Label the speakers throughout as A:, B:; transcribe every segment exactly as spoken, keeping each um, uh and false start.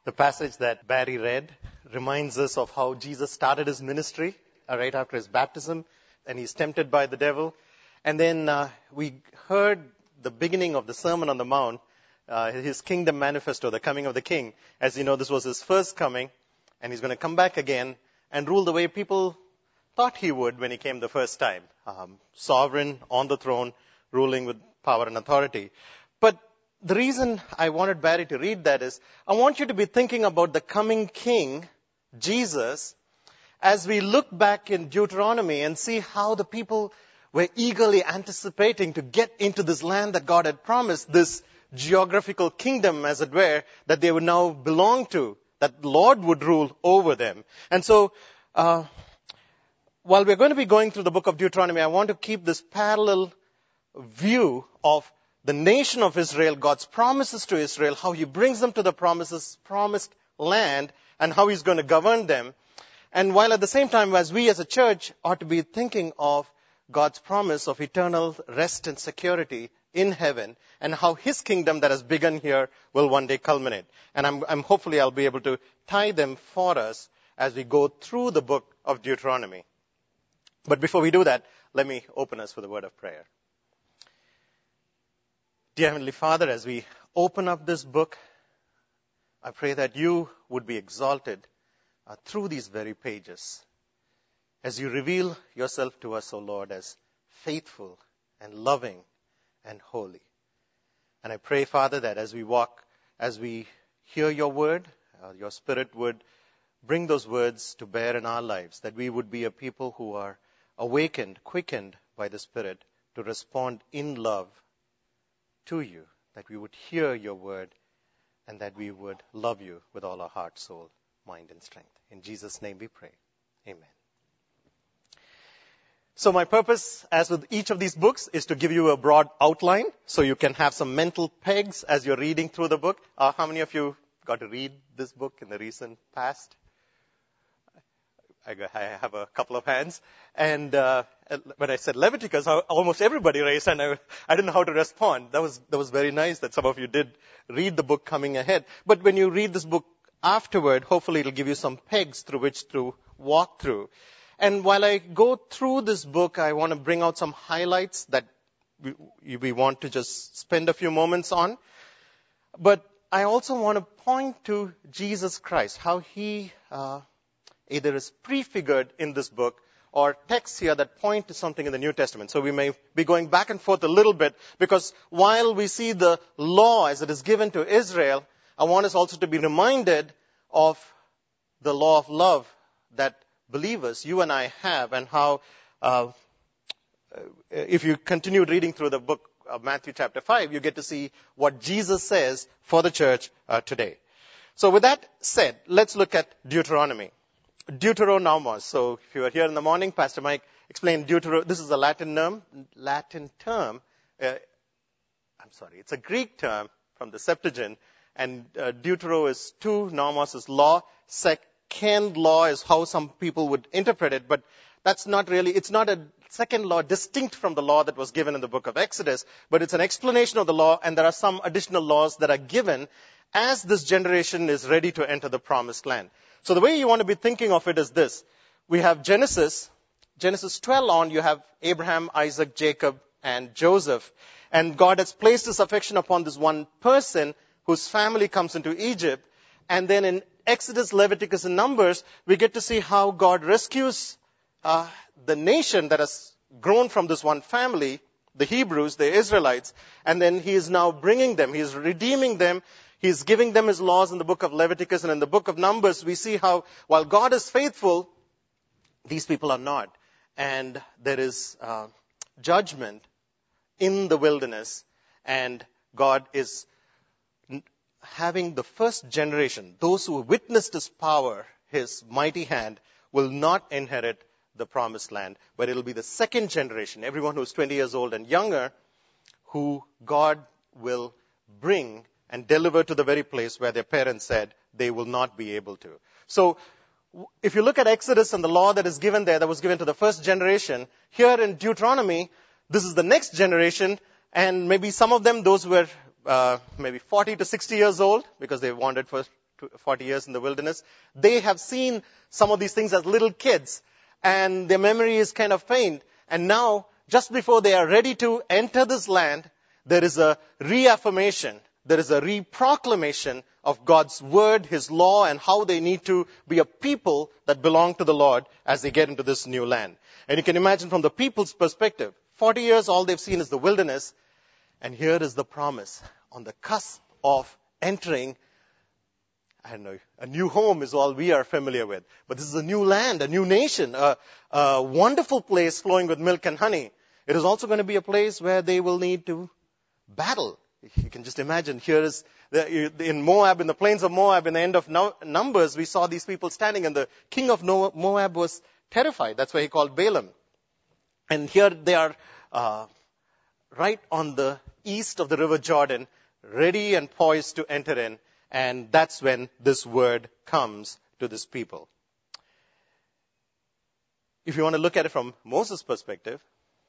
A: The passage that Barry read reminds us of how Jesus started his ministry uh, right after his baptism, and he's tempted by the devil. And then uh, we heard the beginning of the Sermon on the Mount, uh, his kingdom manifesto, the coming of the king. As you know, this was his first coming, and he's going to come back again and rule the way people thought he would when he came the first time. Um, sovereign, on the throne, ruling with power and authority. But the reason I wanted Barry to read that is, I want you to be thinking about the coming king, Jesus, as we look back in Deuteronomy and see how the people were eagerly anticipating to get into this land that God had promised, this geographical kingdom, as it were, that they would now belong to, that the Lord would rule over them. And so, uh, while we're going to be going through the book of Deuteronomy, I want to keep this parallel view of the nation of Israel, God's promises to Israel, how he brings them to the promises, promised land, and how he's going to govern them. And while at the same time, as we as a church ought to be thinking of God's promise of eternal rest and security in heaven, and how his kingdom that has begun here will one day culminate. And I'm, I'm hopefully I'll be able to tie them for us as we go through the book of Deuteronomy. But before we do that, let me open us with a word of prayer. Dear Heavenly Father, as we open up this book, I pray that you would be exalted uh, through these very pages, as you reveal yourself to us, O Lord, as faithful and loving and holy. And I pray, Father, that as we walk, as we hear your word, uh, your Spirit would bring those words to bear in our lives, that we would be a people who are awakened, quickened by the Spirit to respond in love to you, that we would hear your word, and that we would love you with all our heart, soul, mind, and strength. In Jesus' name we pray. Amen. So my purpose, as with each of these books, is to give you a broad outline so you can have some mental pegs as you're reading through the book. Uh, how many of you got to read this book in the recent past? I have a couple of hands. And uh, when I said Leviticus, almost everybody raised, and I, I didn't know how to respond. That was that was very nice that some of you did read the book coming ahead. But when you read this book afterward, hopefully it'll give you some pegs through which to walk through. And while I go through this book, I want to bring out some highlights that we, we want to just spend a few moments on. But I also want to point to Jesus Christ, how he uh, either is prefigured in this book or texts here that point to something in the New Testament. So we may be going back and forth a little bit, because while we see the law as it is given to Israel, I want us also to be reminded of the law of love that believers, you and I, have, and how uh, if you continue reading through the book of Matthew chapter five, you get to see what Jesus says for the church uh, today. So with that said, let's look at Deuteronomy. Deuteronomos. So if you were here in the morning, Pastor Mike explained Deutero. This is a Latin term. Latin term. Uh, I'm sorry, it's a Greek term from the Septuagint, and uh, Deutero is two, Nomos is law. Second law is how some people would interpret it, but that's not really. It's not a second law distinct from the law that was given in the book of Exodus, but it's an explanation of the law, and there are some additional laws that are given as this generation is ready to enter the promised land. So the way you want to be thinking of it is this. We have Genesis, Genesis twelve on, you have Abraham, Isaac, Jacob, and Joseph. And God has placed his affection upon this one person whose family comes into Egypt. And then in Exodus, Leviticus, and Numbers, we get to see how God rescues uh, the nation that has grown from this one family, the Hebrews, the Israelites. And then he is now bringing them, he is redeeming them. He's giving them his laws in the book of Leviticus, and in the book of Numbers, we see how while God is faithful, these people are not. And there is uh, judgment in the wilderness, and God is having the first generation, those who witnessed his power, his mighty hand, will not inherit the promised land, but it'll be the second generation, everyone who's twenty years old and younger, who God will bring and deliver to the very place where their parents said they will not be able to. So if you look at Exodus and the law that is given there, that was given to the first generation, here in Deuteronomy, this is the next generation, and maybe some of them, those who were uh, maybe forty to sixty years old, because they wandered for forty years in the wilderness. They have seen some of these things as little kids, and their memory is kind of faint. And now, just before they are ready to enter this land, there is a reaffirmation, there is a reproclamation of God's word, His law, and how they need to be a people that belong to the Lord as they get into this new land. And you can imagine from the people's perspective, forty years, all they've seen is the wilderness. And here is the promise on the cusp of entering, I don't know, a new home is all we are familiar with. But this is a new land, a new nation, a, a wonderful place flowing with milk and honey. It is also going to be a place where they will need to battle. You can just imagine, here is, the, in Moab, in the plains of Moab, in the end of Numbers, we saw these people standing, and the king of Moab was terrified. That's why he called Balaam. And here they are, uh, right on the east of the river Jordan, ready and poised to enter in. And that's when this word comes to this people. If you want to look at it from Moses' perspective,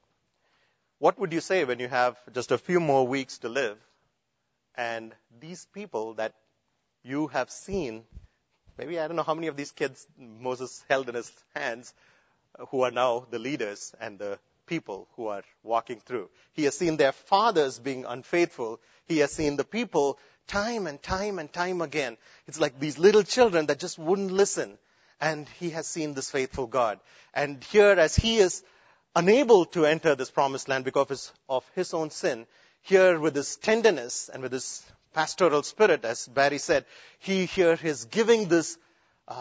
A: what would you say when you have just a few more weeks to live, and these people that you have seen, maybe I don't know how many of these kids Moses held in his hands, who are now the leaders and the people who are walking through. He has seen their fathers being unfaithful. He has seen the people time and time and time again. It's like these little children that just wouldn't listen. And he has seen this faithful God. And here, as he is unable to enter this promised land because of his, of his own sin, here with his tenderness and with his pastoral spirit, as Barry said, he here is giving this uh,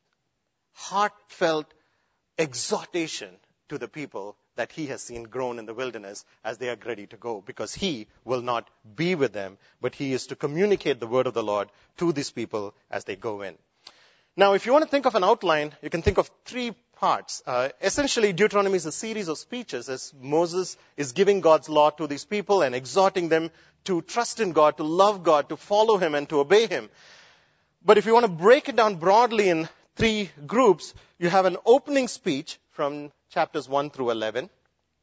A: heartfelt exhortation to the people that he has seen grown in the wilderness as they are ready to go, because he will not be with them, but he is to communicate the word of the Lord to these people as they go in. Now, if you want to think of an outline, you can think of three parts. Uh, essentially, Deuteronomy is a series of speeches as Moses is giving God's law to these people and exhorting them to trust in God, to love God, to follow him, and to obey him. But if you want to break it down broadly in three groups, you have an opening speech from chapters one through eleven.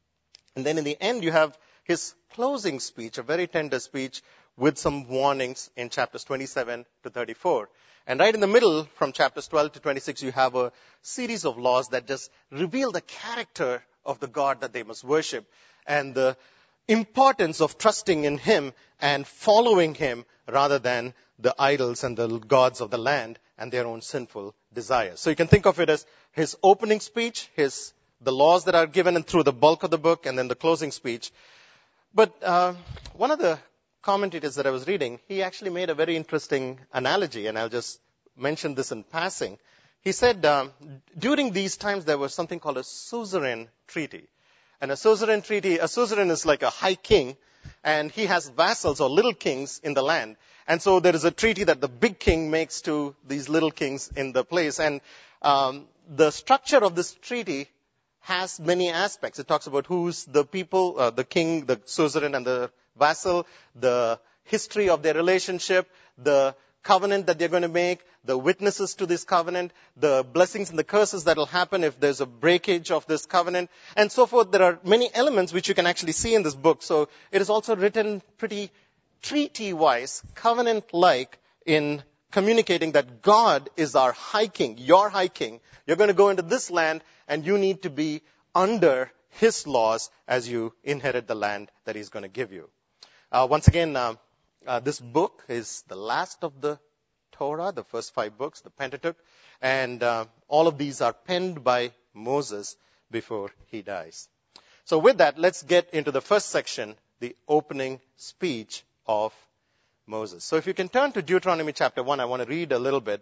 A: And then in the end, you have his closing speech, a very tender speech with some warnings in chapters twenty-seven to thirty-four. And right in the middle, from chapters twelve to twenty-six, you have a series of laws that just reveal the character of the God that they must worship and the importance of trusting in him and following him rather than the idols and the gods of the land and their own sinful desires. So you can think of it as his opening speech, his the laws that are given through the bulk of the book, and then the closing speech. But uh, one of the commentators that I was reading, he actually made a very interesting analogy, and I'll just mention this in passing. He said um, during these times there was something called a suzerain treaty. And a suzerain treaty, a suzerain is like a high king, and he has vassals or little kings in the land. And so there is a treaty that the big king makes to these little kings in the place. And um, the structure of this treaty has many aspects. It talks about who's the people, uh, the king, the suzerain, and the vassal, the history of their relationship, the covenant that they're going to make, the witnesses to this covenant, the blessings and the curses that will happen if there's a breakage of this covenant, and so forth. There are many elements which you can actually see in this book. So it is also written pretty treaty-wise, covenant-like, in communicating that God is our high king, your high king. You're going to go into this land, and you need to be under his laws as you inherit the land that he's going to give you. Uh, once again, uh, uh, this book is the last of the Torah, the first five books, the Pentateuch, and uh, all of these are penned by Moses before he dies. So with that, let's get into the first section, the opening speech of Moses. So if you can turn to Deuteronomy chapter one, I want to read a little bit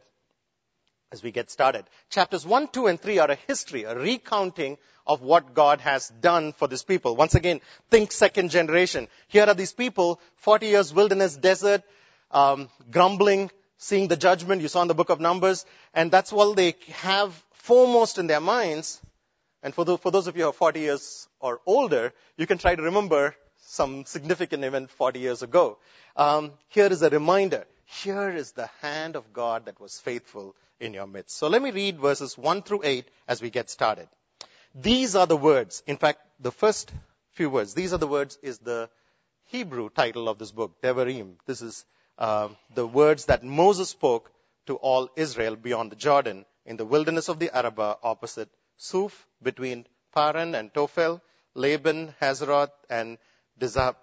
A: as we get started. Chapters one, two, and three are a history, a recounting of what God has done for this people. Once again, think second generation. Here are these people, forty years wilderness, desert, um, grumbling, seeing the judgment you saw in the book of Numbers, and that's all they have foremost in their minds. And for, the, for those of you who are forty years or older, you can try to remember some significant event forty years ago. Um, here is a reminder. Here is the hand of God that was faithful in your midst. So let me read verses one through eight as we get started. These are the words. In fact, the first few words, these are the words is the Hebrew title of this book, Devarim. This is uh, the words that Moses spoke to all Israel beyond the Jordan, in the wilderness of the Arabah, opposite Suf, between Paran and Tophel, Laban, Hazeroth, and Dizahab.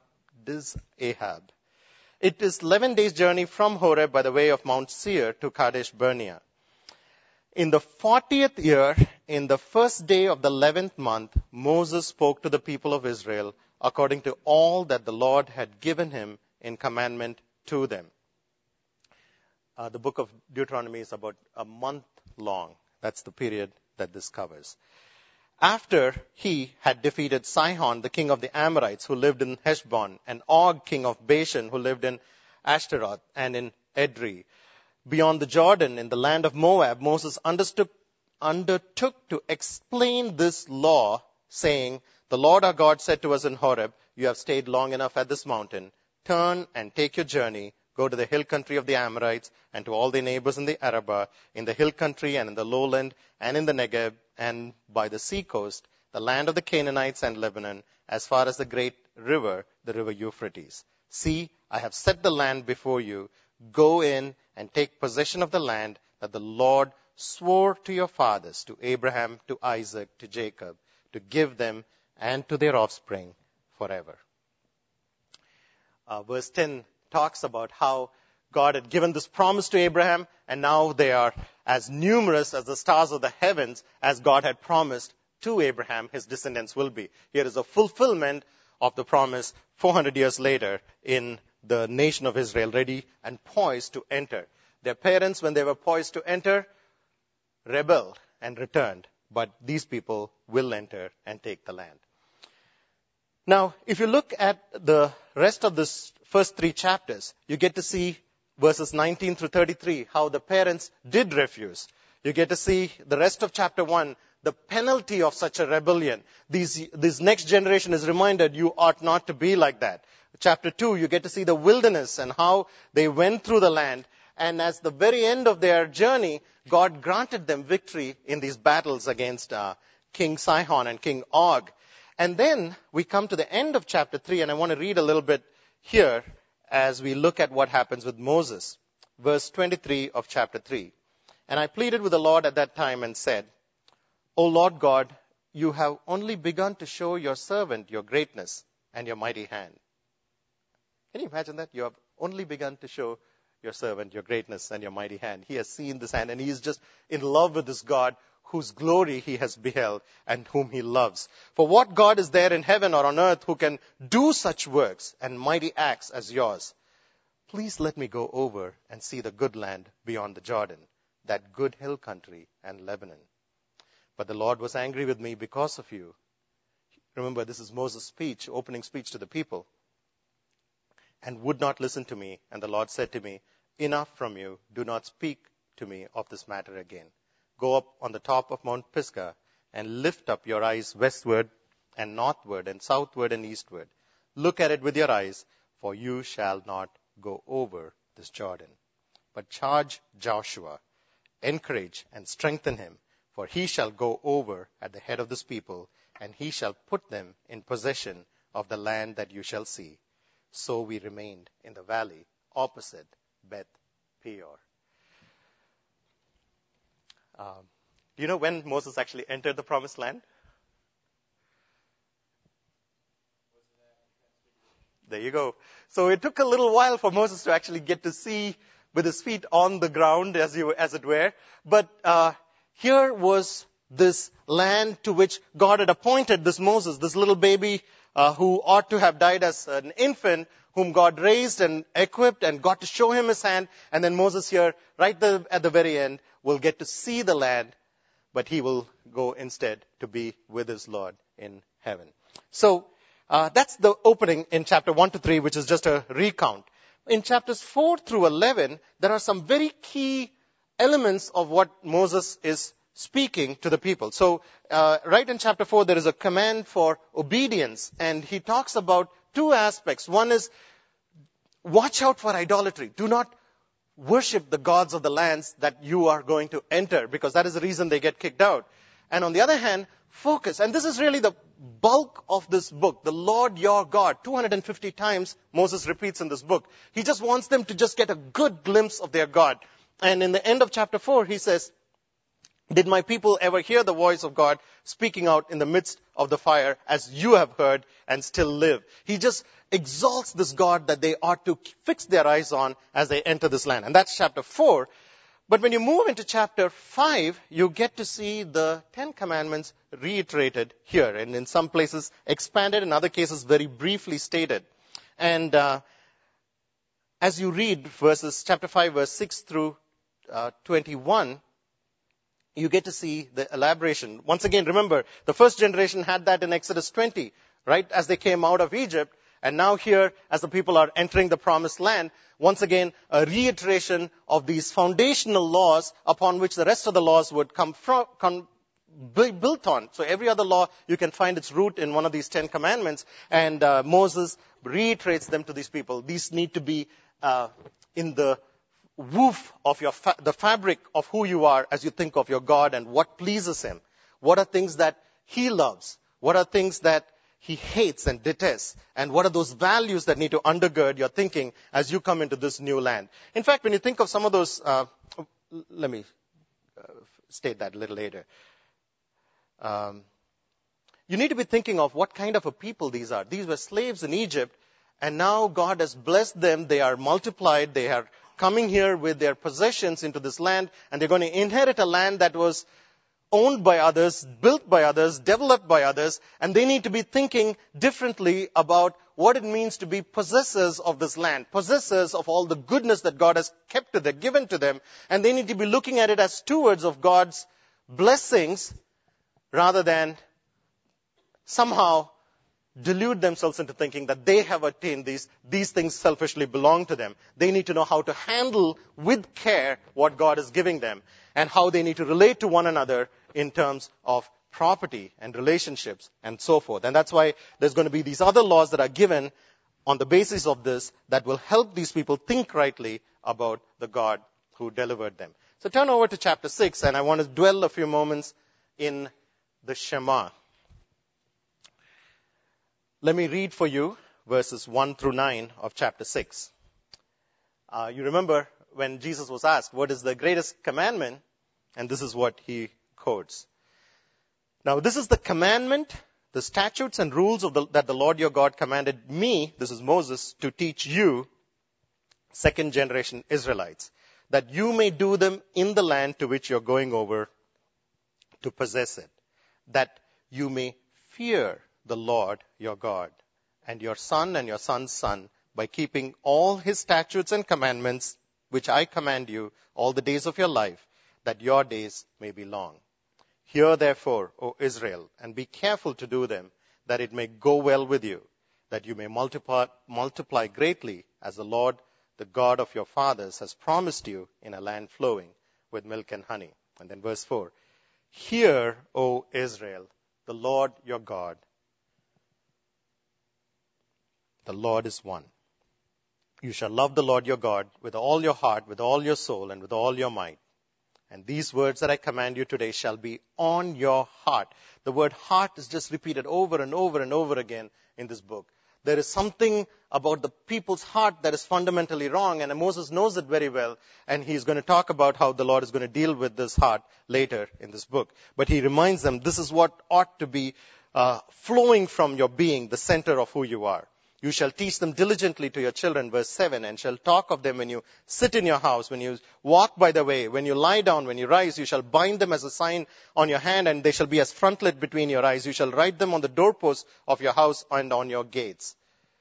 A: It is eleven days' journey from Horeb by the way of Mount Seir to Kadesh Barnea. In the fortieth year, in the first day of the eleventh month, Moses spoke to the people of Israel according to all that the Lord had given him in commandment to them. Uh, the book of Deuteronomy is about a month long. That's the period that this covers. After he had defeated Sihon, the king of the Amorites, who lived in Heshbon, and Og, king of Bashan, who lived in Ashtaroth and in Edrei, beyond the Jordan, in the land of Moab, Moses understood, undertook to explain this law, saying, the Lord our God said to us in Horeb, you have stayed long enough at this mountain. Turn and take your journey. Go to the hill country of the Amorites and to all their neighbors in the Arabah, in the hill country and in the lowland and in the Negeb and by the sea coast, the land of the Canaanites and Lebanon, as far as the great river, the river Euphrates. See, I have set the land before you. Go in and take possession of the land that the Lord swore to your fathers, to Abraham, to Isaac, to Jacob, to give them and to their offspring forever. Uh, verse ten talks about how God had given this promise to Abraham, and now they are as numerous as the stars of the heavens, as God had promised to Abraham, his descendants will be. Here is a fulfillment of the promise four hundred years later in the nation of Israel, ready and poised to enter. Their parents, when they were poised to enter, rebelled and returned, but these people will enter and take the land. Now, if you look at the rest of this first three chapters, you get to see verses nineteen through thirty-three, how the parents did refuse. You get to see the rest of chapter one, the penalty of such a rebellion. These, this next generation is reminded you ought not to be like that. Chapter two, you get to see the wilderness and how they went through the land. And as the very end of their journey, God granted them victory in these battles against uh, King Sihon and King Og. And then we come to the end of chapter three, and I want to read a little bit here as we look at what happens with Moses. Verse twenty-three of chapter three. And I pleaded with the Lord at that time and said, O Lord God, you have only begun to show your servant your greatness and your mighty hand. Can you imagine that? You have only begun to show your servant your greatness and your mighty hand. He has seen this hand, and he is just in love with this God whose glory he has beheld and whom he loves. For what God is there in heaven or on earth who can do such works and mighty acts as yours? Please let me go over and see the good land beyond the Jordan, that good hill country and Lebanon. But the Lord was angry with me because of you. Remember, this is Moses' speech, opening speech to the people. And would not listen to me. And the Lord said to me, enough from you. Do not speak to me of this matter again. Go up on the top of Mount Pisgah and lift up your eyes westward and northward and southward and eastward. Look at it with your eyes, for you shall not go over this Jordan. But charge Joshua, encourage and strengthen him, for he shall go over at the head of this people, and he shall put them in possession of the land that you shall see. So we remained in the valley opposite Beth Peor. Um, do you know when Moses actually entered the promised land? There you go. So it took a little while for Moses to actually get to see with his feet on the ground, as you, as it were. But uh, here was this land to which God had appointed this Moses, this little baby uh, who ought to have died as an infant, whom God raised and equipped and got to show him his hand. And then Moses here, right the, at the very end, will get to see the land, but he will go instead to be with his Lord in heaven. So uh, that's the opening in chapter one to three, which is just a recount. In chapters four through eleven, there are some very key elements of what Moses is speaking to the people. So uh, right in chapter four, there is a command for obedience, and he talks about two aspects. One is, watch out for idolatry. Do not worship the gods of the lands that you are going to enter, because that is the reason they get kicked out. And on the other hand, focus. And this is really the bulk of this book. The Lord your God, two hundred fifty times Moses repeats in this book. He just wants them to just get a good glimpse of their God. And in the end of chapter four, he says, did my people ever hear the voice of God speaking out in the midst of the fire, as you have heard and still live? He just exalts this God that they ought to fix their eyes on as they enter this land. And that's chapter four. But when you move into chapter five, you get to see the Ten Commandments reiterated here, and in some places expanded, in other cases very briefly stated. And uh, as you read verses, chapter five, verse six through uh, twenty-one, you get to see the elaboration. Once again, remember, the first generation had that in Exodus twenty, right, as they came out of Egypt. And now here, as the people are entering the promised land, once again, a reiteration of these foundational laws upon which the rest of the laws would come from, come, be built on. So every other law, you can find its root in one of these Ten Commandments. And uh, Moses reiterates them to these people. These need to be uh, in the woof of your fa- the fabric of who you are as you think of your God and what pleases him. What are things that he loves? What are things that he hates and detests? And what are those values that need to undergird your thinking as you come into this new land? In fact, when you think of some of those, uh, let me uh, state that a little later. Um, you need to be thinking of what kind of a people these are. These were slaves in Egypt, and now God has blessed them. They are multiplied. They are coming here with their possessions into this land, and they're going to inherit a land that was owned by others, built by others, developed by others, and they need to be thinking differently about what it means to be possessors of this land, possessors of all the goodness that God has kept to them, given to them, and they need to be looking at it as stewards of God's blessings rather than somehow delude themselves into thinking that they have attained these, these things selfishly belong to them. They need to know how to handle with care what God is giving them and how they need to relate to one another in terms of property and relationships and so forth. And that's why there's going to be these other laws that are given on the basis of this that will help these people think rightly about the God who delivered them. So turn over to chapter six, and I want to dwell a few moments in the Shema. Let me read for you verses one through nine of chapter six. Uh, you remember when Jesus was asked, what is the greatest commandment? And this is what he quotes. Now, this is the commandment, the statutes and rules of the, that the Lord your God commanded me, this is Moses, to teach you, second generation Israelites, that you may do them in the land to which you're going over to possess it, that you may fear the Lord your God, and your son and your son's son, by keeping all his statutes and commandments, which I command you all the days of your life, that your days may be long. Hear therefore, O Israel, and be careful to do them, that it may go well with you, that you may multiply, multiply greatly, as the Lord, the God of your fathers, has promised you in a land flowing with milk and honey. And then verse four, hear, O Israel, the Lord your God, the Lord is one. You shall love the Lord your God with all your heart, with all your soul, and with all your might. And these words that I command you today shall be on your heart. The word heart is just repeated over and over and over again in this book. There is something about the people's heart that is fundamentally wrong, and Moses knows it very well, and he's going to talk about how the Lord is going to deal with this heart later in this book. But he reminds them, this is what ought to be uh, flowing from your being, the center of who you are. You shall teach them diligently to your children, verse seven, and shall talk of them when you sit in your house, when you walk by the way, when you lie down, when you rise. You shall bind them as a sign on your hand, and they shall be as frontlet between your eyes. You shall write them on the doorposts of your house and on your gates.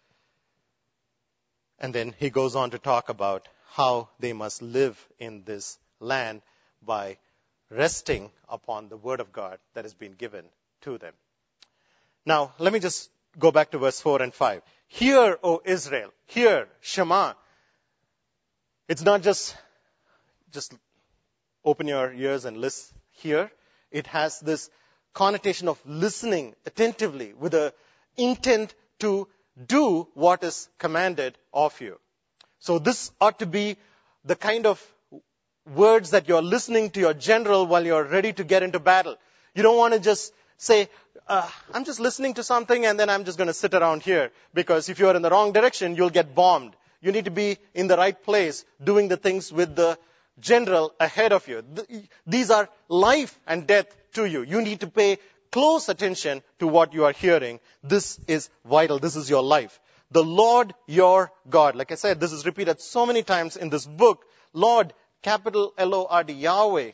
A: And then he goes on to talk about how they must live in this land by resting upon the word of God that has been given to them. Now, let me just go back to verse four and five. Hear, O Israel, hear, Shema. It's not just, just open your ears and listen, hear. It has this connotation of listening attentively with an intent to do what is commanded of you. So this ought to be the kind of words that you're listening to your general while you're ready to get into battle. You don't want to just say, uh, I'm just listening to something and then I'm just going to sit around here, because if you're in the wrong direction, you'll get bombed. You need to be in the right place, doing the things with the general ahead of you. Th- These are life and death to you. You need to pay close attention to what you are hearing. This is vital. This is your life. The Lord your God. Like I said, this is repeated so many times in this book. Lord, capital L O R D, Yahweh.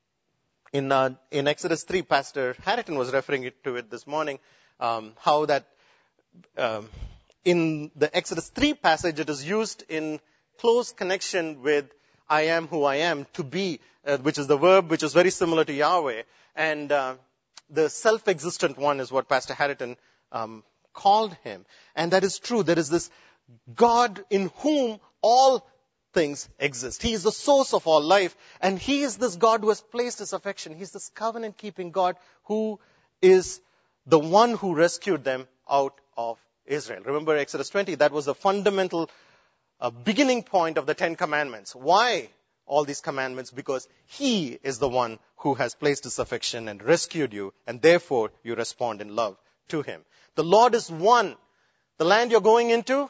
A: In, uh, in Exodus three, Pastor Harrington was referring it, to it this morning, um, how that um, in the Exodus three passage, it is used in close connection with I am who I am, to be, uh, which is the verb which is very similar to Yahweh. And uh, the self-existent one is what Pastor Harrington um, called him. And that is true. There is this God in whom all things exist. He is the source of all life. And He is this God who has placed His affection. He's this covenant-keeping God who is the one who rescued them out of Israel. Remember Exodus twenty, that was the fundamental uh, beginning point of the Ten Commandments. Why all these commandments? Because He is the one who has placed His affection and rescued you, and therefore you respond in love to Him. The Lord is one. The land you're going into,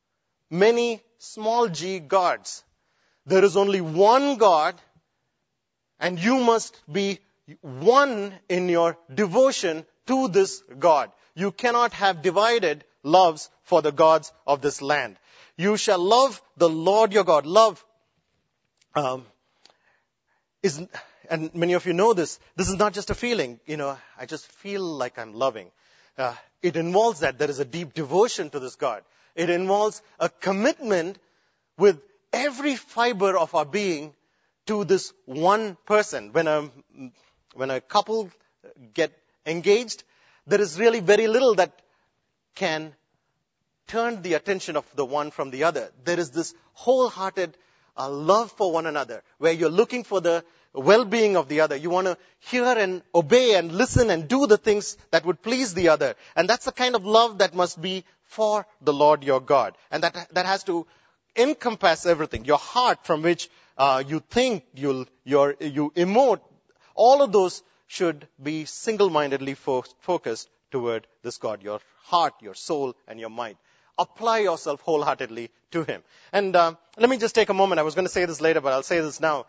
A: many small g gods. There is only one God, and you must be one in your devotion to this God. You cannot have divided loves for the gods of this land. You shall love the Lord your God. Love um, is, and many of you know this, this is not just a feeling. You know, I just feel like I'm loving. Uh, it involves that there is a deep devotion to this God. It involves a commitment with every fiber of our being to this one person. When a, when a couple get engaged, there is really very little that can turn the attention of the one from the other. There is this wholehearted uh, love for one another, where you're looking for the well-being of the other. You want to hear and obey and listen and do the things that would please the other. And that's the kind of love that must be for the Lord your God. And that that has to encompass everything. Your heart, from which uh, you think, you'll, you're, you emote, all of those should be single-mindedly fo- focused toward this God. Your heart, your soul, and your mind. Apply yourself wholeheartedly to Him. And uh, let me just take a moment. I was going to say this later, but I'll say this now.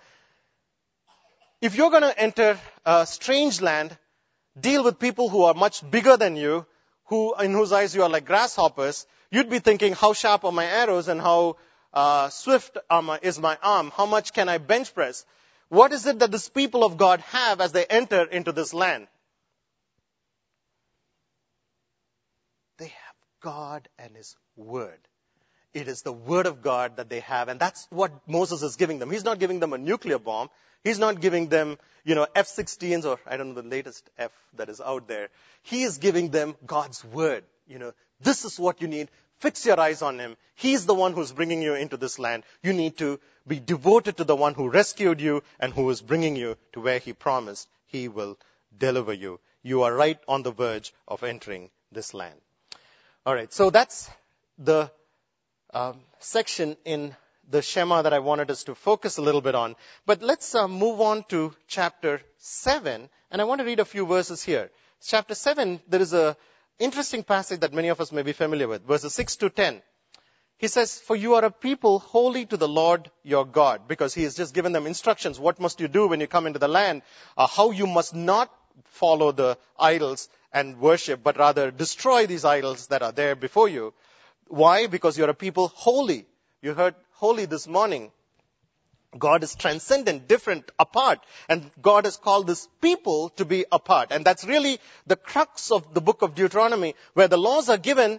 A: If you're going to enter a strange land, deal with people who are much bigger than you, who in whose eyes you are like grasshoppers, you'd be thinking, how sharp are my arrows and how uh, swift am I, is my arm? How much can I bench press? What is it that these people of God have as they enter into this land? They have God and His Word. It is the Word of God that they have, and that's what Moses is giving them. He's not giving them a nuclear bomb. He's not giving them, you know, F sixteens or I don't know the latest F that is out there. He is giving them God's Word. You know, this is what you need. Fix your eyes on Him. He's the one who's bringing you into this land. You need to be devoted to the one who rescued you and who is bringing you to where He promised He will deliver you. You are right on the verge of entering this land. All right, so that's the um, section in the Shema that I wanted us to focus a little bit on. But let's uh, move on to chapter seven, and I want to read a few verses here. Chapter seven, there is a interesting passage that many of us may be familiar with, verses six to ten. He says, for you are a people holy to the Lord your God, because He has just given them instructions. What must you do when you come into the land? Uh, how you must not follow the idols and worship, but rather destroy these idols that are there before you. Why? Because you're a people holy. You heard holy this morning. God is transcendent, different, apart. And God has called this people to be apart. And that's really the crux of the book of Deuteronomy, where the laws are given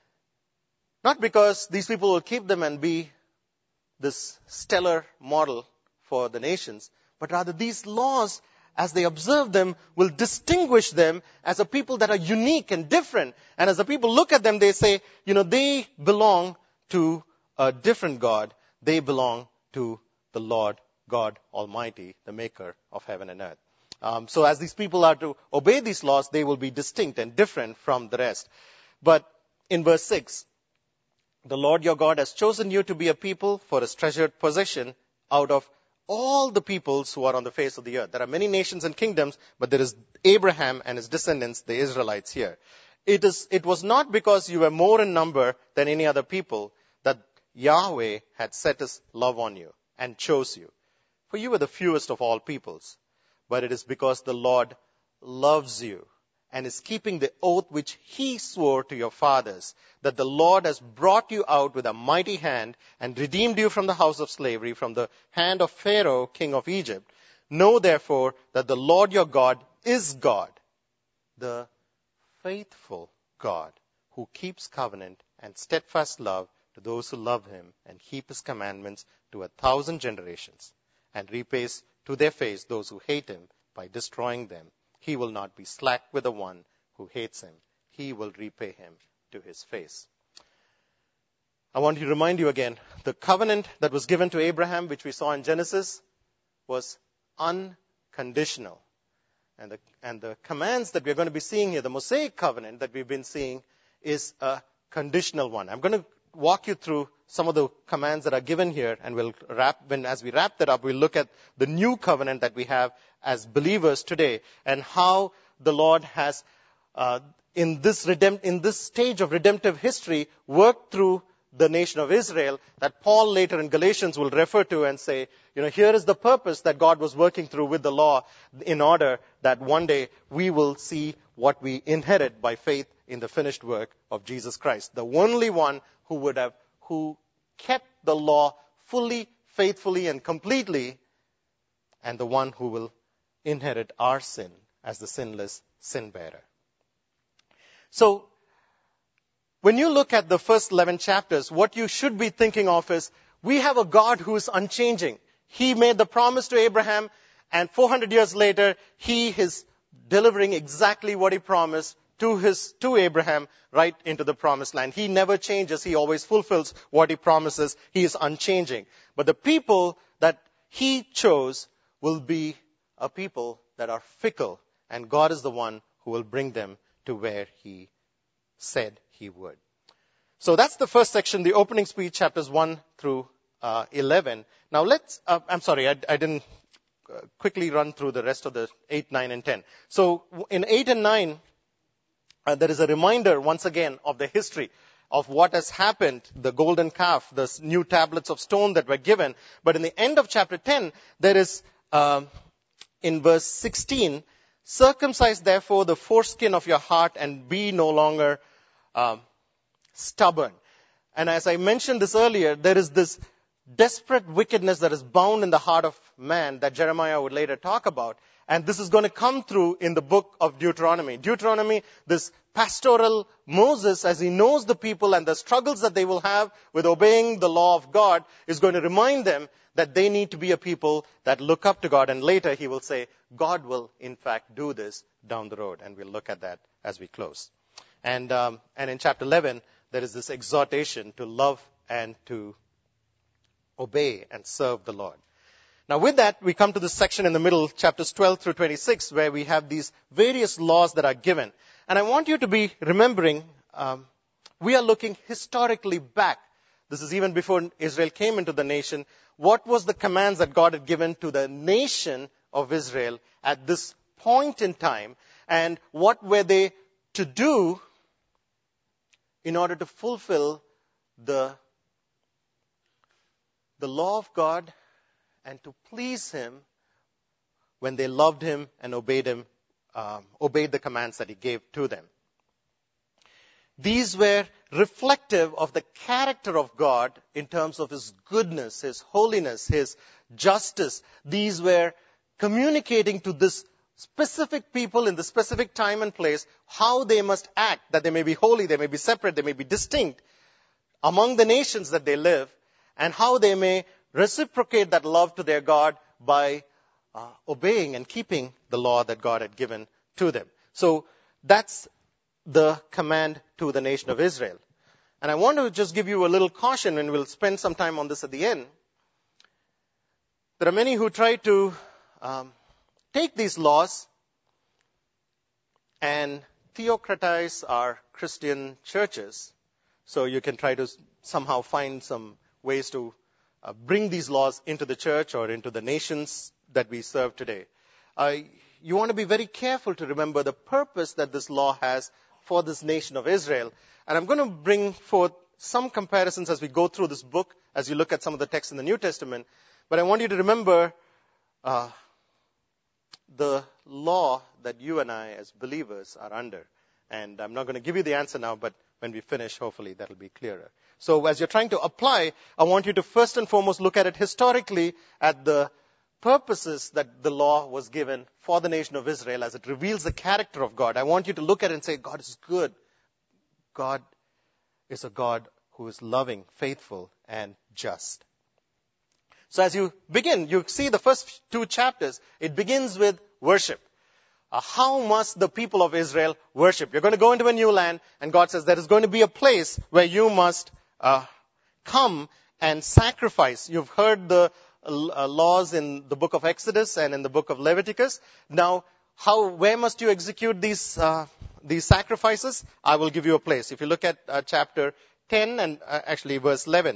A: not because these people will keep them and be this stellar model for the nations, but rather these laws, as they observe them, will distinguish them as a people that are unique and different. And as the people look at them, they say, you know, they belong to a different God. They belong to the Lord God Almighty, the maker of heaven and earth. Um, so as these people are to obey these laws, they will be distinct and different from the rest. But in verse six, the Lord your God has chosen you to be a people for His treasured possession out of all the peoples who are on the face of the earth. There are many nations and kingdoms, but there is Abraham and his descendants, the Israelites here. It is, it was not because you were more in number than any other people that Yahweh had set His love on you and chose you. for you were the fewest of all peoples. But it is because the Lord loves you and is keeping the oath which he swore to your fathers, that the Lord has brought you out with a mighty hand and redeemed you from the house of slavery, from the hand of Pharaoh, king of Egypt. Know therefore that the Lord your God is God, the faithful God, who keeps covenant and steadfast love to those who love him and keep his commandments to a thousand generations, and repays to their face those who hate him by destroying them. He will not be slack with the one who hates him. He will repay him to his face. I want to remind you again, the covenant that was given to Abraham, which we saw in Genesis, was unconditional. And the, and the commands that we're going to be seeing here, the Mosaic covenant that we've been seeing, is a conditional one. I'm going to walk you through some of the commands that are given here, and we'll wrap, when, as we wrap that up, we'll look at the new covenant that we have as believers today, and how the Lord has, uh, in this redempt, in this stage of redemptive history, worked through the nation of Israel, that Paul later in Galatians will refer to and say, you know, here is the purpose that God was working through with the law, in order that one day we will see what we inherit by faith in the finished work of Jesus Christ, the only one who would have, who kept the law fully, faithfully, and completely, and the one who will inherit our sin as the sinless sin bearer. So, when you look at the first eleven chapters, what you should be thinking of is, we have a God who is unchanging. He made the promise to Abraham, and four hundred years later, he is delivering exactly what he promised to his, to Abraham, right into the promised land. He never changes. He always fulfills what he promises. He is unchanging. But the people that he chose will be a people that are fickle, and God is the one who will bring them to where he said he would. So that's the first section, the opening speech, chapters one through uh, eleven. Now let's, uh, I'm sorry, I, I didn't uh, quickly run through the rest of the eight, nine, and ten. So in eight and nine, uh, there is a reminder once again of the history of what has happened, the golden calf, the new tablets of stone that were given. But in the end of chapter ten, there is, uh, in verse sixteen, circumcise therefore the foreskin of your heart and be no longer um, stubborn. And as I mentioned this earlier, there is this desperate wickedness that is bound in the heart of man that Jeremiah would later talk about. And this is going to come through in the book of Deuteronomy. Deuteronomy, this pastoral Moses, as he knows the people and the struggles that they will have with obeying the law of God, is going to remind them that they need to be a people that look up to God. And later he will say, God will in fact do this down the road. And we'll look at that as we close. And, um, and in chapter eleven, there is this exhortation to love and to obey and serve the Lord. Now with that, we come to this section in the middle, chapters twelve through twenty-six, where we have these various laws that are given. And I want you to be remembering, um, we are looking historically back. This is even before Israel came into the nation. What was the commands that God had given to the nation of Israel at this point in time? And what were they to do in order to fulfill the, the law of God and to please him when they loved him and obeyed him, um, obeyed the commands that he gave to them. These were reflective of the character of God in terms of his goodness, his holiness, his justice. These were communicating to this specific people in the specific time and place how they must act, that they may be holy, they may be separate, they may be distinct among the nations that they live, and how they may reciprocate that love to their God by uh, obeying and keeping the law that God had given to them. So that's the command to the nation of Israel. And I want to just give you a little caution, and we'll spend some time on this at the end. There are many who try to um, take these laws and theocratize our Christian churches. So you can try to somehow find some ways to uh, bring these laws into the church or into the nations that we serve today. Uh, you want to be very careful to remember the purpose that this law has for this nation of Israel. And I'm going to bring forth some comparisons as we go through this book, as you look at some of the texts in the New Testament. But I want you to remember uh, the law that you and I as believers are under? And I'm not going to give you the answer now, but when we finish, hopefully that'll be clearer. So as you're trying to apply, I want you to first and foremost look at it historically at the purposes that the law was given for the nation of Israel as it reveals the character of God. I want you to look at it and say, God is good. God is a God who is loving, faithful, and just. So as you begin, you see the first two chapters, it begins with worship. Uh, how must the people of Israel worship? You're going to go into a new land, and God says there is going to be a place where you must uh, come and sacrifice. You've heard the uh, laws in the book of Exodus and in the book of Leviticus. Now, how, where must you execute these uh, these sacrifices? I will give you a place. If you look at uh, chapter ten and uh, actually verse eleven.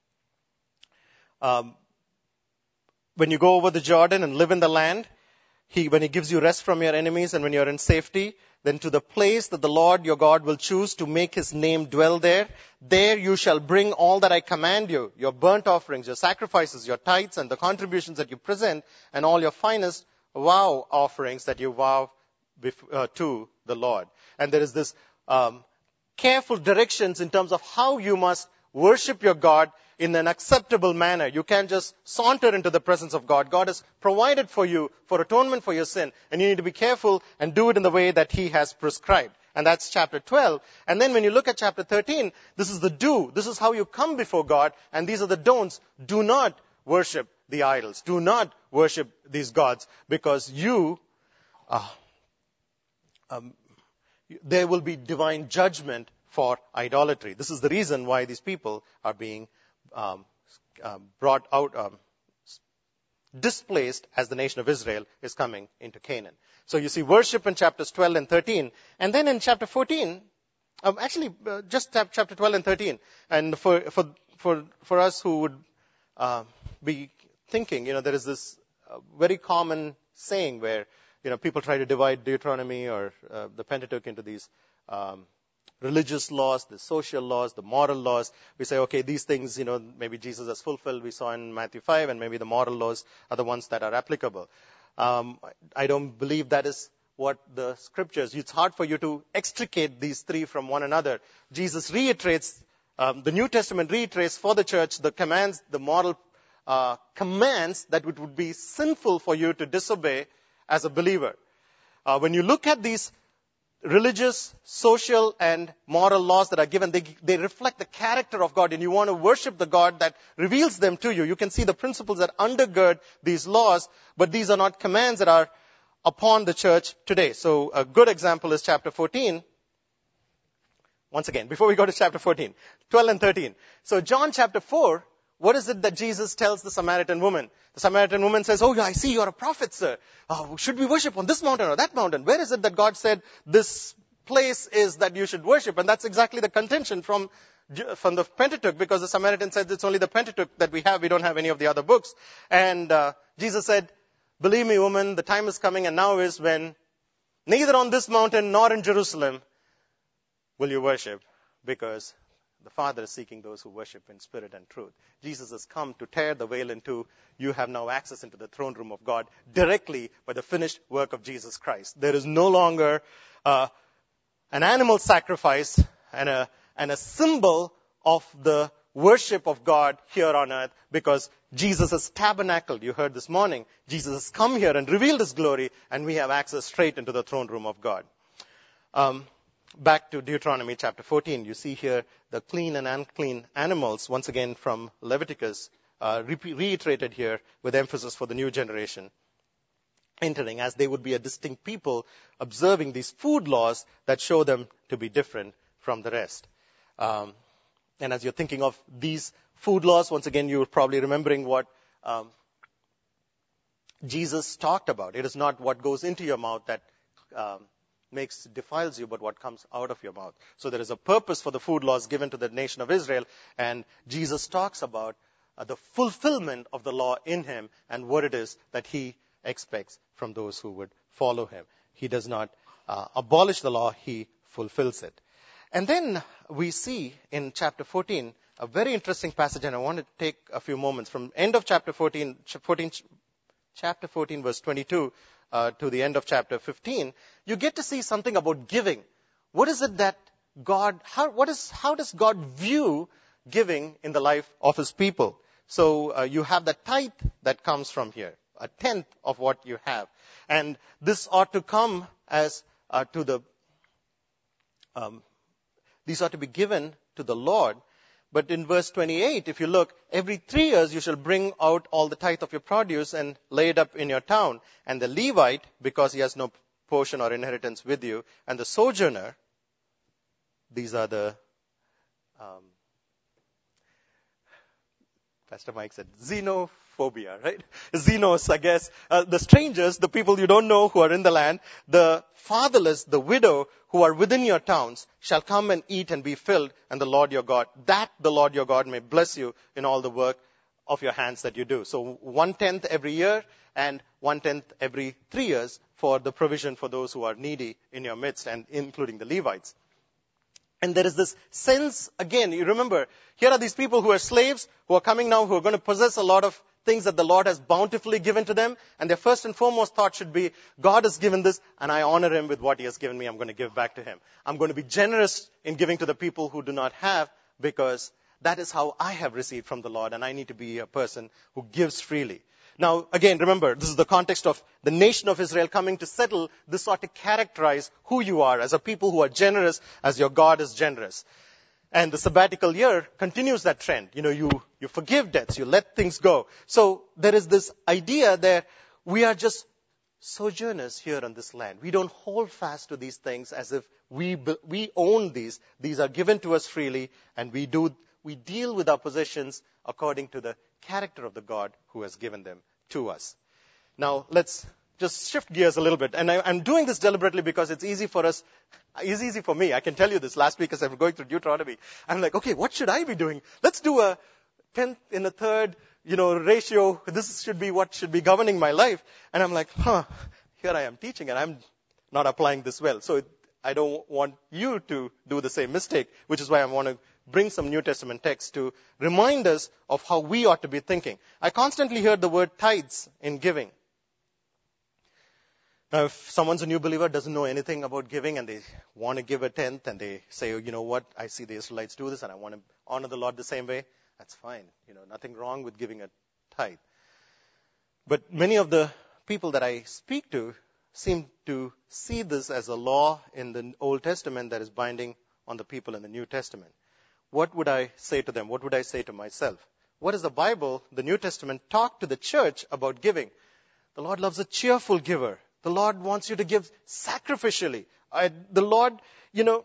A: Um, when you go over the Jordan and live in the land, He, when He gives you rest from your enemies and when you're in safety, then to the place that the Lord your God will choose to make His name dwell there, there you shall bring all that I command you, your burnt offerings, your sacrifices, your tithes, and the contributions that you present, and all your finest vow offerings that you vow bef- uh, to the Lord. And there is this um, careful directions in terms of how you must worship your God in an acceptable manner. You can't just saunter into the presence of God. God has provided for you for atonement for your sin, and you need to be careful and do it in the way that He has prescribed. And that's chapter twelve. And then when you look at chapter thirteen, this is the do. This is how you come before God, and these are the don'ts. Do not worship the idols. Do not worship these gods, because you, uh, um, there will be divine judgment for idolatry. This is the reason why these people are being Um, um, brought out, um, displaced as the nation of Israel is coming into Canaan. So you see worship in chapters twelve and thirteen. And then in chapter fourteen, um, actually uh, just chapter twelve and thirteen. And for, for, for, for us who would uh, be thinking, you know, there is this uh, very common saying where, you know, people try to divide Deuteronomy or uh, the Pentateuch into these um, religious laws, the social laws, the moral laws. We say, okay, these things, you know, maybe Jesus has fulfilled. We saw in Matthew five, and maybe the moral laws are the ones that are applicable. Um, I don't believe that is what the scriptures. It's hard for you to extricate these three from one another. Jesus reiterates, um, the New Testament reiterates for the church the commands, the moral uh, commands that it would be sinful for you to disobey as a believer. Uh, when you look at these religious, social, and moral laws that are given, they, they reflect the character of God, and you want to worship the God that reveals them to you. You can see the principles that undergird these laws, but these are not commands that are upon the church today. So a good example is chapter fourteen. Once again, before we go to chapter fourteen, twelve and thirteen. So John chapter four, what is it that Jesus tells the Samaritan woman? The Samaritan woman says, oh, I see you're a prophet, sir. Oh, should we worship on this mountain or that mountain? Where is it that God said this place is that you should worship? And that's exactly the contention from, from the Pentateuch, because the Samaritan says it's only the Pentateuch that we have. We don't have any of the other books. And uh, Jesus said, believe me, woman, the time is coming, and now is when neither on this mountain nor in Jerusalem will you worship, because the Father is seeking those who worship in spirit and truth. Jesus has come to tear the veil in two. You have now access into the throne room of God directly by the finished work of Jesus Christ. There is no longer uh, an animal sacrifice and a, and a symbol of the worship of God here on earth, because Jesus has tabernacled. You heard this morning, Jesus has come here and revealed His glory, and we have access straight into the throne room of God. Um, Back to Deuteronomy chapter fourteen, you see here the clean and unclean animals, once again from Leviticus, uh, re- reiterated here with emphasis for the new generation, entering as they would be a distinct people, observing these food laws that show them to be different from the rest. Um, and as you're thinking of these food laws, once again, you're probably remembering what um, Jesus talked about. It is not what goes into your mouth that um, makes defiles you, but what comes out of your mouth. So there is a purpose for the food laws given to the nation of Israel, and Jesus talks about uh, the fulfillment of the law in Him and what it is that He expects from those who would follow Him. He does not uh, abolish the law, He fulfills it. And then we see in chapter fourteen a very interesting passage, and I want to take a few moments from end of chapter fourteen, fourteen chapter fourteen, verse twenty-two, uh, to the end of chapter fifteen, you get to see something about giving. What is it that God, how, what is, how does God view giving in the life of his people? So uh, you have the tithe that comes from here, a tenth of what you have. And this ought to come as uh, to the, um, these ought to be given to the Lord. But in verse twenty-eight, if you look, every three years you shall bring out all the tithe of your produce and lay it up in your town. And the Levite, because he has no portion or inheritance with you, and the sojourner, these are the, um, Pastor Mike said, xenophobia, right? Xenos, I guess. Uh, the strangers, the people you don't know who are in the land, the fatherless, the widow who are within your towns shall come and eat and be filled, and the Lord your God, that the Lord your God may bless you in all the work of your hands that you do. So one-tenth every year and one-tenth every three years for the provision for those who are needy in your midst, and including the Levites. And there is this sense, again, you remember, here are these people who are slaves, who are coming now, who are going to possess a lot of things that the Lord has bountifully given to them. And their first and foremost thought should be, God has given this, and I honor him with what he has given me. I'm going to give back to him. I'm going to be generous in giving to the people who do not have, because that is how I have received from the Lord, and I need to be a person who gives freely. Now, again, remember, this is the context of the nation of Israel coming to settle. This ought to characterize who you are as a people who are generous, as your God is generous. And the sabbatical year continues that trend. You know, you, you forgive debts, you let things go. So there is this idea that we are just sojourners here on this land. We don't hold fast to these things as if we, we own these. These are given to us freely, and we do, we deal with our possessions according to the character of the God who has given them to us. Now, let's just shift gears a little bit. And I, I'm doing this deliberately because it's easy for us. It's easy for me. I can tell you this. Last week as I was going through Deuteronomy, I'm like, okay, what should I be doing? Let's do a tenth in a third, you know, ratio. This should be what should be governing my life. And I'm like, huh, here I am teaching and I'm not applying this well. So it, I don't want you to do the same mistake, which is why I want to bring some New Testament text to remind us of how we ought to be thinking. I constantly hear the word tithes in giving. Now, if someone's a new believer, doesn't know anything about giving, and they want to give a tenth, and they say, oh, you know what, I see the Israelites do this, and I want to honor the Lord the same way, that's fine. You know, nothing wrong with giving a tithe. But many of the people that I speak to seem to see this as a law in the Old Testament that is binding on the people in the New Testament. What would I say to them? What would I say to myself? What does the Bible, the New Testament, talk to the church about giving? The Lord loves a cheerful giver. The Lord wants you to give sacrificially. I, the Lord, you know,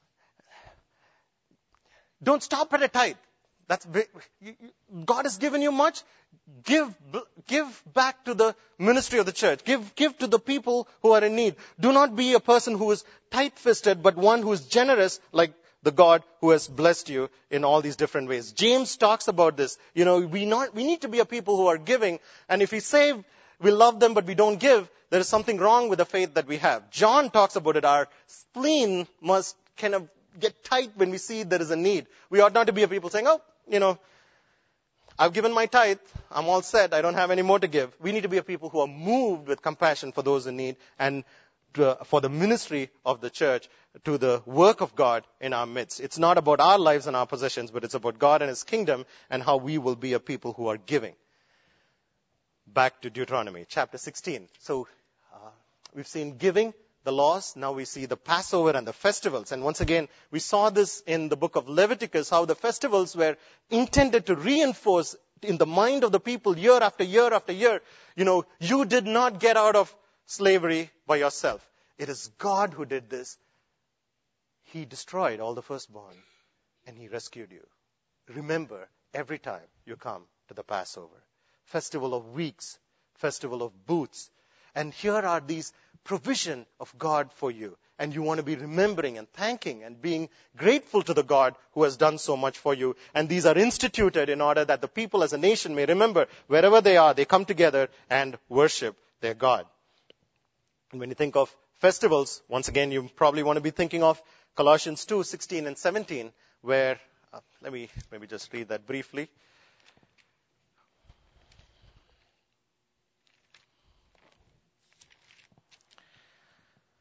A: don't stop at a tithe. That's God has given you much. Give, give back to the ministry of the church. Give, give to the people who are in need. Do not be a person who is tight-fisted, but one who is generous, like the God who has blessed you in all these different ways. James talks about this. You know, we not, we need to be a people who are giving. And if we say we love them, but we don't give, there is something wrong with the faith that we have. John talks about it. Our spleen must kind of get tight when we see there is a need. We ought not to be a people saying, oh, you know, I've given my tithe. I'm all set. I don't have any more to give. We need to be a people who are moved with compassion for those in need and to, for the ministry of the church to the work of God in our midst. It's not about our lives and our possessions, but it's about God and His kingdom and how we will be a people who are giving. Back to Deuteronomy chapter sixteen. So uh, we've seen giving, the laws. Now we see the Passover and the festivals. And once again, we saw this in the book of Leviticus, how the festivals were intended to reinforce in the mind of the people year after year after year. You know, you did not get out of slavery by yourself. It is God who did this. He destroyed all the firstborn and He rescued you. Remember every time you come to the Passover. Festival of weeks, festival of booths. And here are these provision of God for you. And you want to be remembering and thanking and being grateful to the God who has done so much for you. And these are instituted in order that the people as a nation may remember wherever they are, they come together and worship their God. And when you think of festivals, once again, you probably want to be thinking of Colossians two, sixteen and seventeen, where, uh, let me maybe just read that briefly.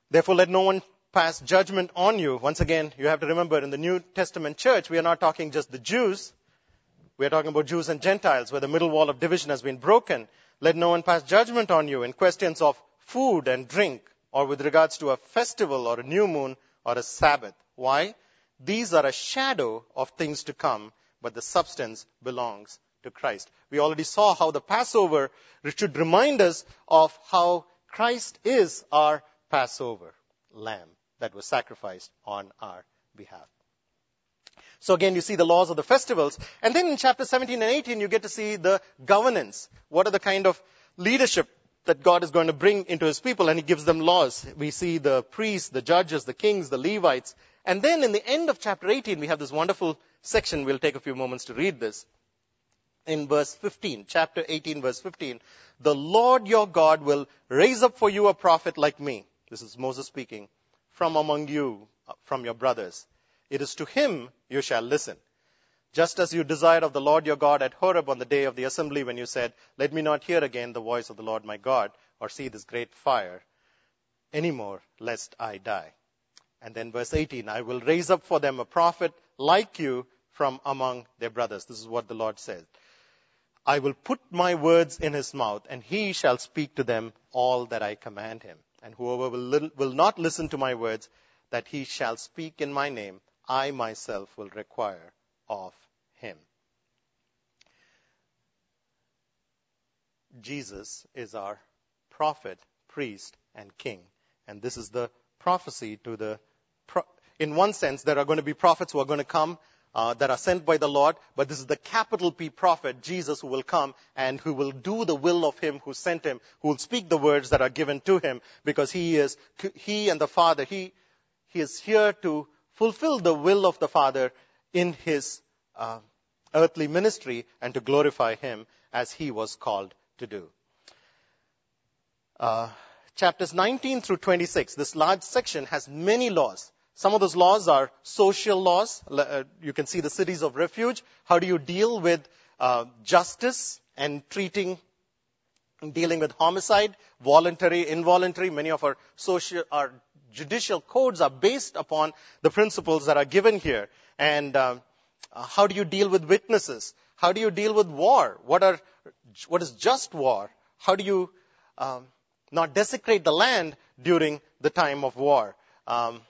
A: Therefore, let no one pass judgment on you. Once again, you have to remember, in the New Testament church, we are not talking just the Jews. We are talking about Jews and Gentiles, where the middle wall of division has been broken. Let no one pass judgment on you in questions of food and drink, or with regards to a festival or a new moon or a Sabbath. Why? These are a shadow of things to come, but the substance belongs to Christ. We already saw how the Passover should remind us of how Christ is our Passover lamb that was sacrificed on our behalf. So again, you see the laws of the festivals. And then in chapter seventeen and eighteen, you get to see the governance. What are the kind of leadership that God is going to bring into his people? And he gives them laws. We see the priests, the judges, the kings, the Levites. And then in the end of chapter eighteen, we have this wonderful section. We'll take a few moments to read this. In verse fifteen, chapter eighteen, verse fifteen, the Lord your God will raise up for you a prophet like me. This is Moses speaking. From among you, from your brothers. It is to him you shall listen. Just as you desired of the Lord your God at Horeb on the day of the assembly, when you said, let me not hear again the voice of the Lord my God, or see this great fire anymore, lest I die. And then verse eighteen, I will raise up for them a prophet like you from among their brothers. This is what the Lord says. I will put my words in his mouth, and he shall speak to them all that I command him. And whoever will, will not listen to my words, that he shall speak in my name, I myself will require of him. Jesus is our prophet, priest, and king. And this is the prophecy to the, pro- in one sense, there are going to be prophets who are going to come uh, that are sent by the Lord, but this is the capital P prophet, Jesus, who will come and who will do the will of him who sent him, who will speak the words that are given to him, because he is, he and the Father, he, he is here to fulfill the will of the Father in his uh, earthly ministry and to glorify him as he was called to do. Uh, chapters nineteen through twenty-six, this large section has many laws. Some of those laws are social laws. Uh, you can see the cities of refuge. How do you deal with uh, justice and treating, dealing with homicide, voluntary, involuntary? Many of our social, our judicial codes are based upon the principles that are given here. And um, uh, how do you deal with witnesses? How do you deal with war? What are what is just war? How do you um, not desecrate the land during the time of war? Um,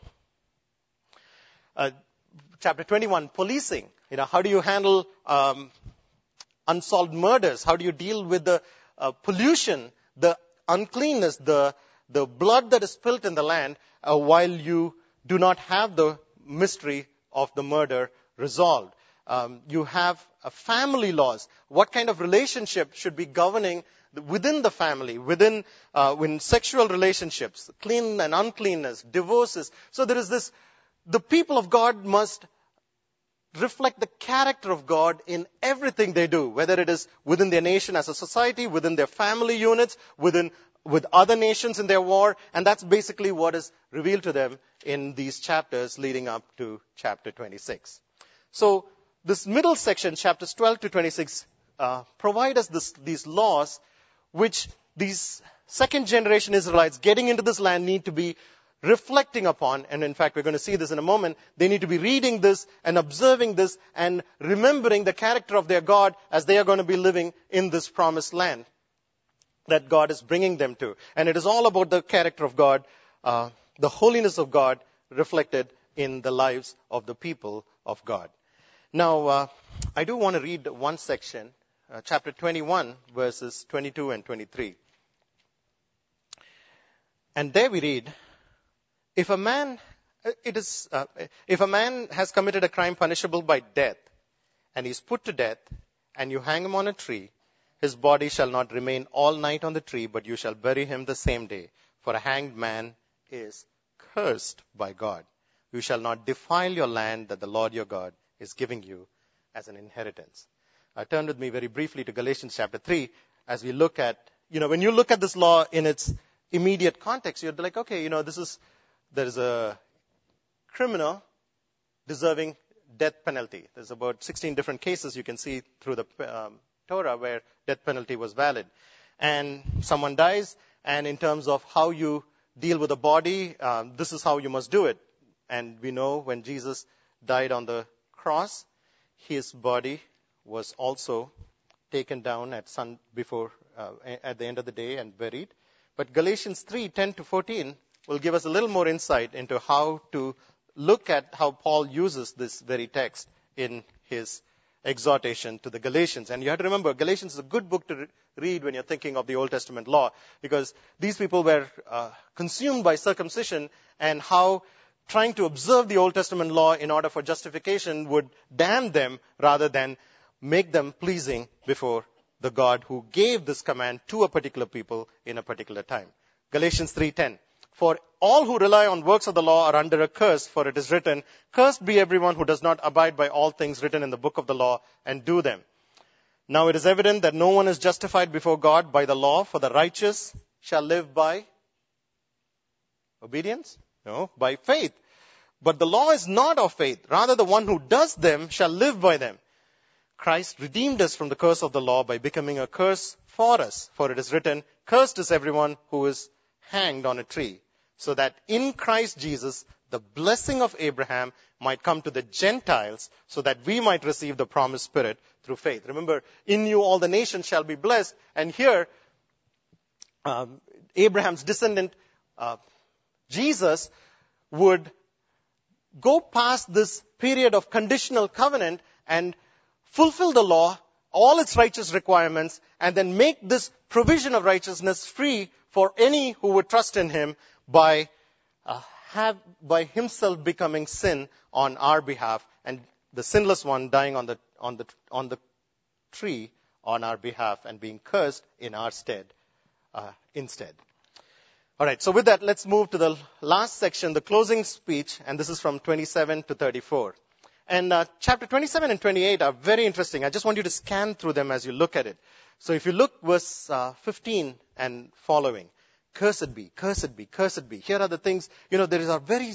A: uh, chapter twenty-one, policing. You know, how do you handle um, unsolved murders? How do you deal with the uh, pollution, the uncleanness, the the blood that is spilt in the land, uh, while you do not have the mystery of the murder resolved? Um, you have uh, family laws. What kind of relationship should be governing the, within the family, within uh, when sexual relationships, clean and uncleanness, divorces. So there is this, the people of God must reflect the character of God in everything they do, whether it is within their nation as a society, within their family units, within with other nations in their war, and that's basically what is revealed to them in these chapters leading up to chapter twenty-six. So this middle section, chapters twelve to twenty-six, uh, provide us this, these laws which these second generation Israelites getting into this land need to be reflecting upon. And in fact, we're going to see this in a moment. They need to be reading this and observing this and remembering the character of their God as they are going to be living in this promised land that God is bringing them to. And it is all about the character of God, uh, the holiness of God reflected in the lives of the people of God. Now, uh, I do want to read one section, uh, chapter twenty-one, verses twenty-two and twenty-three. And there we read, if a man, it is, uh, if a man has committed a crime punishable by death, and he is put to death, and you hang him on a tree, his body shall not remain all night on the tree, but you shall bury him the same day. For a hanged man is cursed by God. You shall not defile your land that the Lord your God is giving you as an inheritance. Uh, turn with me very briefly to Galatians chapter three as we look at, you know, when you look at this law in its immediate context, you're like, okay, you know, this is, there is a criminal deserving death penalty. There's about sixteen different cases you can see through the um, Torah where death penalty was valid. And someone dies, and in terms of how you deal with the body, um, this is how you must do it. And we know when Jesus died on the cross, his body was also taken down at sun before uh, at the end of the day and buried. But Galatians three ten to fourteen will give us a little more insight into how to look at how Paul uses this very text in his exhortation to the Galatians. And you have to remember, Galatians is a good book to re- read when you're thinking of the Old Testament law, because these people were uh, consumed by circumcision, and how trying to observe the Old Testament law in order for justification would damn them rather than make them pleasing before the God who gave this command to a particular people in a particular time. Galatians three ten. For all who rely on works of the law are under a curse, for it is written, "Cursed be everyone who does not abide by all things written in the book of the law and do them." Now it is evident that no one is justified before God by the law, for the righteous shall live by obedience? No, by faith. But the law is not of faith. Rather, the one who does them shall live by them. Christ redeemed us from the curse of the law by becoming a curse for us. For it is written, "Cursed is everyone who is hanged on a tree," so that in Christ Jesus the blessing of Abraham might come to the Gentiles, so that we might receive the promised Spirit through faith. Remember, in you all the nations shall be blessed. And here, um, Abraham's descendant, uh, Jesus, would go past this period of conditional covenant and fulfill the law, all its righteous requirements, and then make this provision of righteousness free for any who would trust in him by uh, have by himself becoming sin on our behalf, and the sinless one dying on the on the on the tree on our behalf and being cursed in our stead uh, instead. All right, so with that, let's move to the last section, the closing speech, and this is from twenty-seven to thirty-four. And uh, chapter twenty-seven and twenty-eight are very interesting. I just want you to scan through them as you look at it. So if you look verse uh, fifteen and following, cursed be, cursed be, cursed be. Here are the things, you know, there are very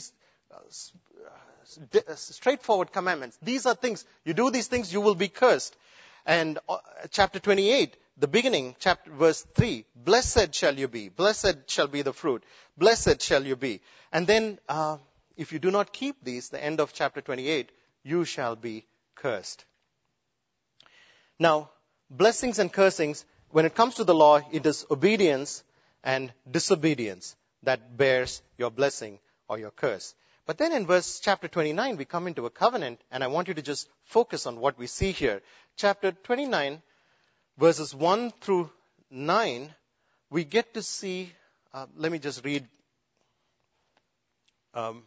A: uh, straightforward commandments. These are things, you do these things, you will be cursed. And uh, chapter twenty-eight, the beginning, chapter verse three, blessed shall you be, blessed shall be the fruit, blessed shall you be. And then uh, if you do not keep these, the end of chapter twenty-eight, you shall be cursed. Now, blessings and cursings, when it comes to the law, it is obedience and disobedience that bears your blessing or your curse. But then in verse chapter twenty-nine, we come into a covenant, and I want you to just focus on what we see here. Chapter twenty-nine, verses one through nine, we get to see, uh, let me just read um,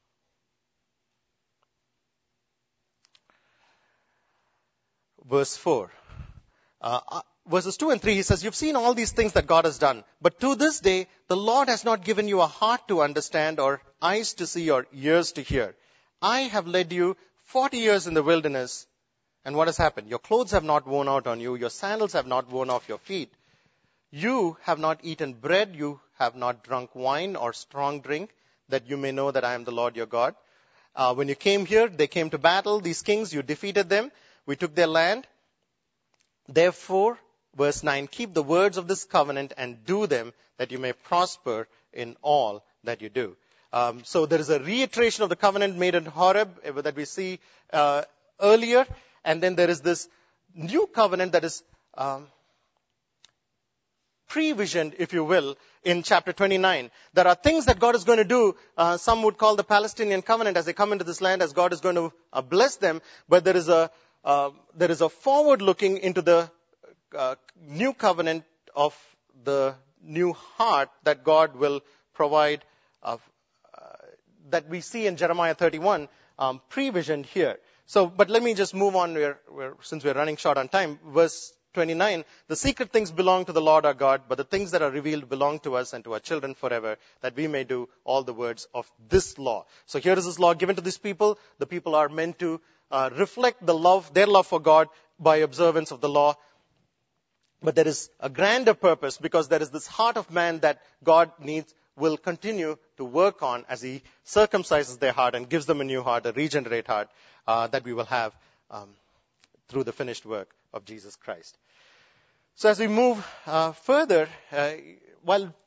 A: verse four. Uh, verses two and three, he says, "You've seen all these things that God has done, but to this day, the Lord has not given you a heart to understand, or eyes to see, or ears to hear. I have led you forty years in the wilderness, and what has happened? Your clothes have not worn out on you, your sandals have not worn off your feet. You have not eaten bread, you have not drunk wine or strong drink, that you may know that I am the Lord your God. Uh, when you came here, they came to battle, these kings, you defeated them. We took their land. Therefore," verse nine, "keep the words of this covenant and do them, that you may prosper in all that you do." Um, so there is a reiteration of the covenant made in Horeb uh, that we see uh, earlier. And then there is this new covenant that is um, pre-visioned, if you will, in chapter twenty-nine. There are things that God is going to do. Uh, some would call the Palestinian covenant as they come into this land, as God is going to uh, bless them. But there is a Uh, there is a forward looking into the uh, new covenant of the new heart that God will provide, uh, uh, that we see in Jeremiah thirty-one, um, pre-visioned here. So, but let me just move on, we're, we're, since we're running short on time. Verse twenty-nine, "The secret things belong to the Lord our God, but the things that are revealed belong to us and to our children forever, that we may do all the words of this law." So here is this law given to these people. The people are meant to Uh, reflect the love, their love for God by observance of the law. But there is a grander purpose, because there is this heart of man that God needs, will continue to work on as he circumcises their heart and gives them a new heart, a regenerate heart, uh, that we will have um, through the finished work of Jesus Christ. So as we move uh, further, uh, while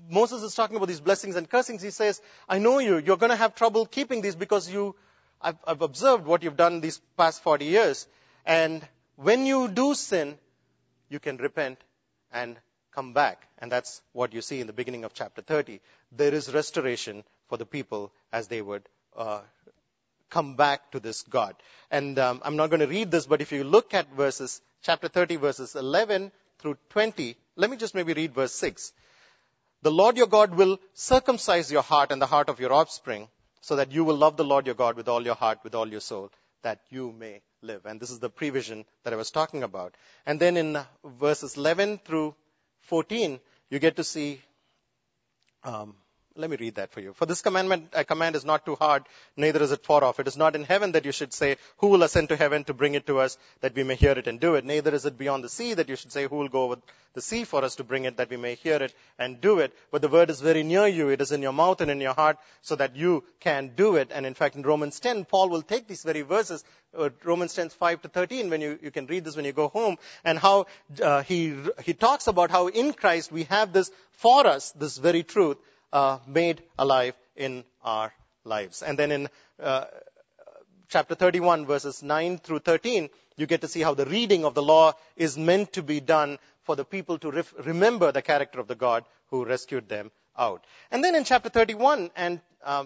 A: Moses is talking about these blessings and cursings, he says, I know you, you're going to have trouble keeping these because you, I've, I've observed what you've done these past forty years. And when you do sin, you can repent and come back. And that's what you see in the beginning of chapter thirty. There is restoration for the people as they would uh, come back to this God. And um, I'm not going to read this, but if you look at verses, chapter thirty, verses eleven through twenty, let me just maybe read verse six. The Lord your God will circumcise your heart and the heart of your offspring, so that you will love the Lord your God with all your heart, with all your soul, that you may live. And this is the prevision that I was talking about. And then in verses eleven through fourteen, you get to see, um, let me read that for you. For this commandment, a command is not too hard, neither is it far off. It is not in heaven that you should say, who will ascend to heaven to bring it to us, that we may hear it and do it. Neither is it beyond the sea that you should say, who will go over the sea for us to bring it, that we may hear it and do it. But the word is very near you. It is in your mouth and in your heart, so that you can do it. And in fact, in Romans ten, Paul will take these very verses, uh, Romans ten, five to thirteen, when you, you can read this when you go home, and how uh, he he talks about how in Christ we have this for us, this very truth, Uh, made alive in our lives. And then in uh, chapter thirty-one, verses nine through thirteen, you get to see how the reading of the law is meant to be done for the people to ref- remember the character of the God who rescued them out. And then in chapter thirty-one and um,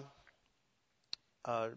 A: uh,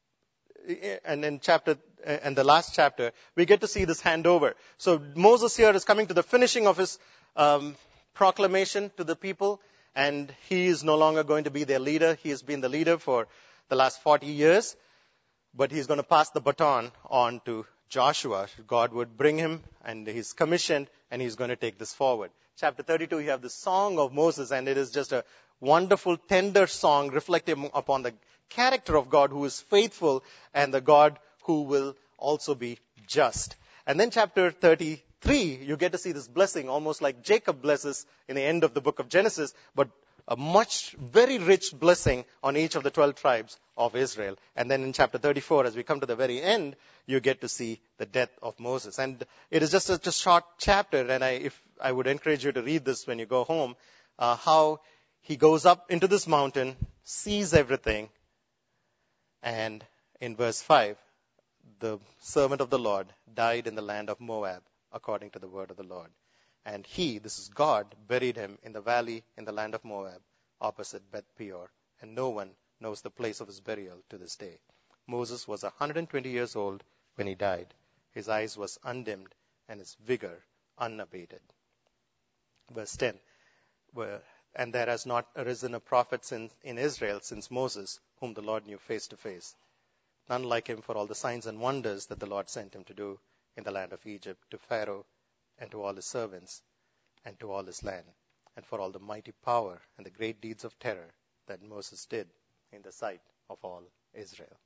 A: and in chapter and the last chapter, we get to see this handover. So Moses here is coming to the finishing of his um, proclamation to the people. And he is no longer going to be their leader. He has been the leader for the last forty years. But he's going to pass the baton on to Joshua. God would bring him, and he's commissioned, and he's going to take this forward. Chapter thirty-two, you have the song of Moses, and it is just a wonderful, tender song reflecting upon the character of God who is faithful and the God who will also be just. And then chapter thirty-three, you get to see this blessing, almost like Jacob blesses in the end of the book of Genesis, but a much, very rich blessing on each of the twelve tribes of Israel. And then in chapter thirty-four, as we come to the very end, you get to see the death of Moses. And it is just such a short chapter, and I, if I would encourage you to read this when you go home, uh, how he goes up into this mountain, sees everything, and in verse five, the servant of the Lord died in the land of Moab, according to the word of the Lord. And he, this is God, buried him in the valley in the land of Moab, opposite Beth Peor. And no one knows the place of his burial to this day. Moses was one hundred twenty years old when he died. His eyes was undimmed and his vigor unabated. Verse ten, where, and there has not arisen a prophet in, in Israel since Moses, whom the Lord knew face to face. None like him for all the signs and wonders that the Lord sent him to do in the land of Egypt, to Pharaoh and to all his servants and to all his land, and for all the mighty power and the great deeds of terror that Moses did in the sight of all Israel.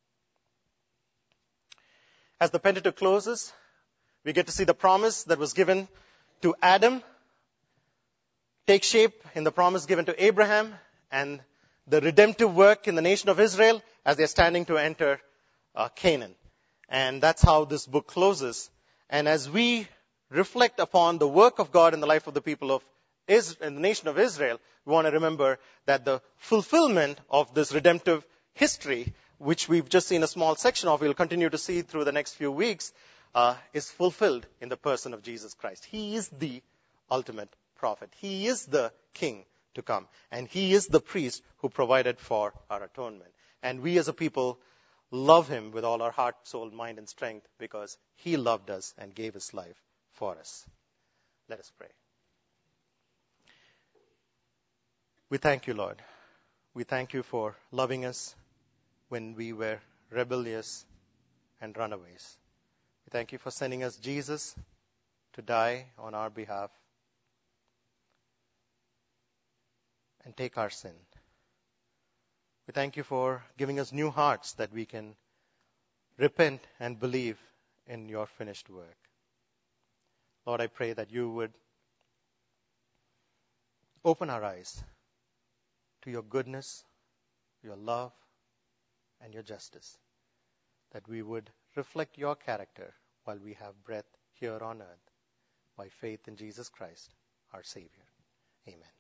A: As the Pentateuch closes, we get to see the promise that was given to Adam take shape in the promise given to Abraham and the redemptive work in the nation of Israel as they're standing to enter uh, Canaan. And that's how this book closes. And as we reflect upon the work of God in the life of the people of Israel, in the nation of Israel, we want to remember that the fulfillment of this redemptive history, which we've just seen a small section of, we'll continue to see through the next few weeks, uh, is fulfilled in the person of Jesus Christ. He is the ultimate prophet. He is the king to come. And he is the priest who provided for our atonement. And we as a people love him with all our heart, soul, mind, and strength because he loved us and gave his life for us. Let us pray. We thank you, Lord. We thank you for loving us when we were rebellious and runaways. We thank you for sending us Jesus to die on our behalf and take our sin. We thank you for giving us new hearts that we can repent and believe in your finished work. Lord, I pray that you would open our eyes to your goodness, your love, and your justice, that we would reflect your character while we have breath here on earth by faith in Jesus Christ, our Savior. Amen.